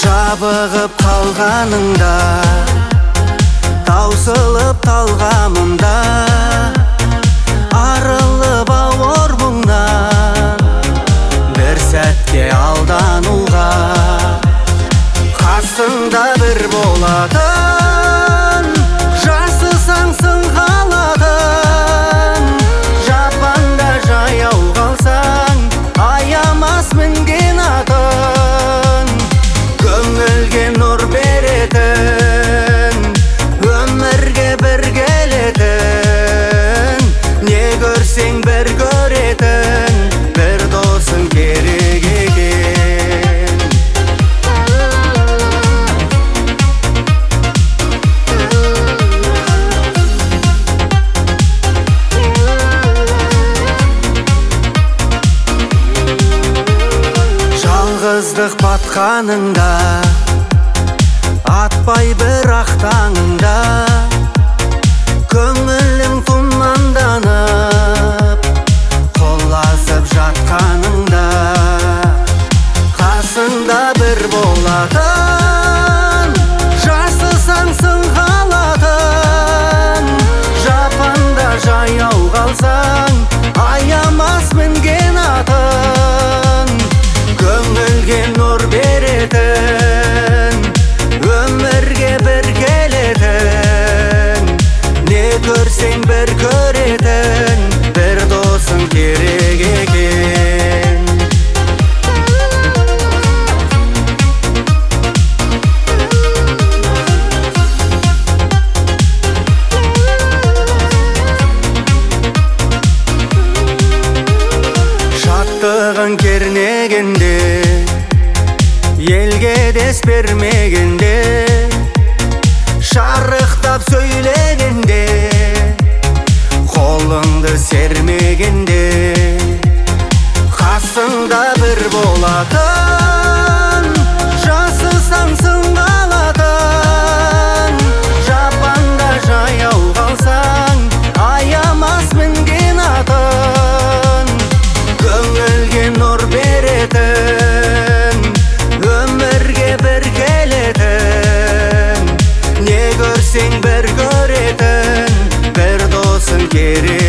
Жабығып қалғаныңда, таусылып талғамымда, арылып ауыр мұңнан бір сәтке алдануға. Қасыңда бір болатын, жасысаңсың қалатын, жапанда жаяу қалсаң аямас мінген атын. Көңілге нұр беретін, өмірге бір келетін, не көрсең бір көретін, бір досың керек екен. Жалғыздық батқаныңда, атпай бірақ таңыңда, көңілің тұманданып қоласып жатқаныңда. Қасыңда бір болатын, жасысаңсың қалатын, жапанда жаяу қалсаң аямас мінген атын. Көңілге нұр беретін, өмірге бір келетін, не көрсең бір көретін, бір досың керек екен. Шаттығын кернегенде, елге дес бермегенде, шарықтап сөйлегенде, қолыңды сермегенде. Қасыңда бір болатын, жасысаңсың қалатын, жапанда жаяу қалсаң аямас мінген атын. Көңілге нұр беретін, өмірге бір келетін, не көрсең бір көретін, бір досың керек.